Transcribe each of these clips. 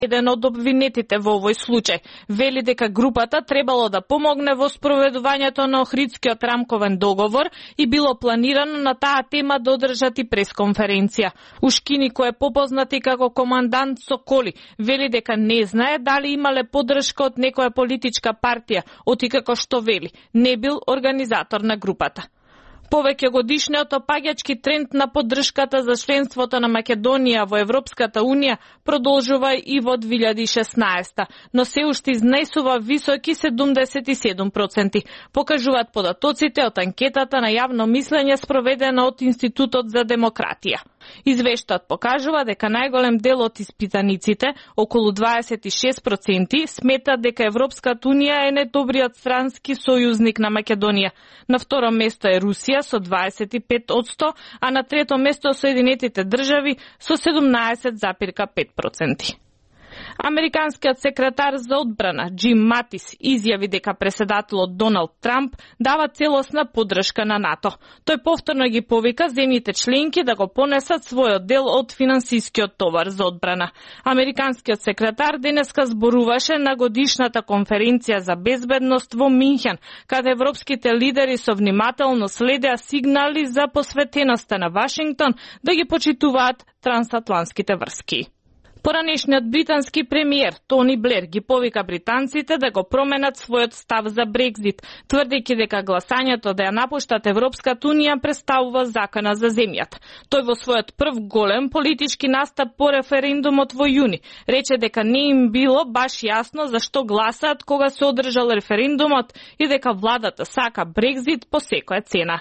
еден од обвинетите во овој случај. Вели дека групата требало да помогне во спроведувањето на Охридскиот рамковен договор и било планирано на таа тема да одржати пресконференција. Ушкини, кој е попознат и како командант Соколи, вели дека не знае дали имале поддршка од некоја политичка партија, оти како што вели, не бил организатор на групата. Повеќе годишниот опаѓачки тренд на поддршката за членството на Македонија во Европската Унија продолжува и во 2016, но се уште изнесува високи 77%, покажуваат податоците од анкетата на јавно мислење спроведена од Институтот за демократија. Извештајот покажува дека најголем дел од испитаниците, околу 26%, сметат дека Европската Унија е најдобриот странски сојузник на Македонија. На второ место е Русија со 25%, а на трето место Соединетите држави со 17,5%. Американскиот секретар за одбрана Джим Матис изјави дека преседателот Доналд Трамп дава целосна поддршка на НАТО. Тој повторно ги повика земјите членки да го понесат својот дел од финансискиот товар за одбрана. Американскиот секретар денеска зборуваше на годишната конференција за безбедност во Минхен, каде европските лидери со внимателно следеа сигнали за посветеноста на Вашингтон да ги почитуваат трансатлантските врски. Поранешниот британски премиер Тони Блер ги повика британците да го променат својот став за Брекзит, тврдејќи дека гласањето да ја напуштат Европската Унија представува закана за земјата. Тој во својот прв голем политички настап по референдумот во јуни рече дека не им било баш јасно зашто гласаат кога се одржал референдумот и дека владата сака Брекзит по секоја цена.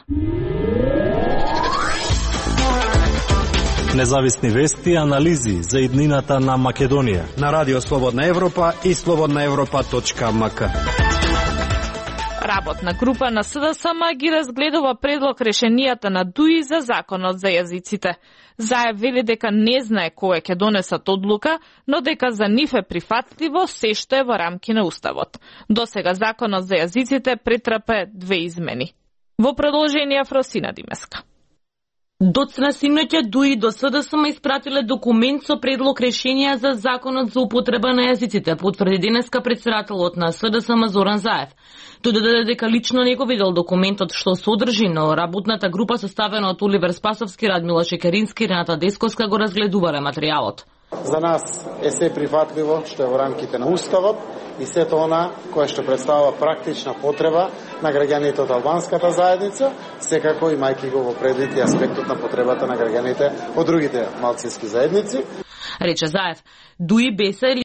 Независни вести и анализи за иднината на Македонија на Радио Слободна Европа и slobodnaevropa.mk. Работна група на СДСМ ги разгледува предлог решенијата на ДУИ за законот за јазиците. Заев вели дека не знае кога ќе донесат одлука, но дека за нив е прифатливо се што е во рамки на Уставот. Досега законот за јазиците претрпе 2 измени. Во продолжение Фросина Димеска. Доцна синоќа ДУИ до СДСМ испратиле документ со предлог решенија за законот за употреба на јазиците, потврди денеска председателот на СДСМ Зоран Заев. Тој додаде дека лично не го видел документот што содржи, но работната група составена од Оливер Спасовски, Радмила Шекерински и Рената Десковска го разгледувале материјалот. За нас е се прифатливо што е во рамките на Уставот и сето она кое што представува практична потреба на граѓаните од албанската заедница, секако имајќи го во предвид и аспектот на потребата на граѓаните од другите малцински заедници. Рече Заев, ДУИ беса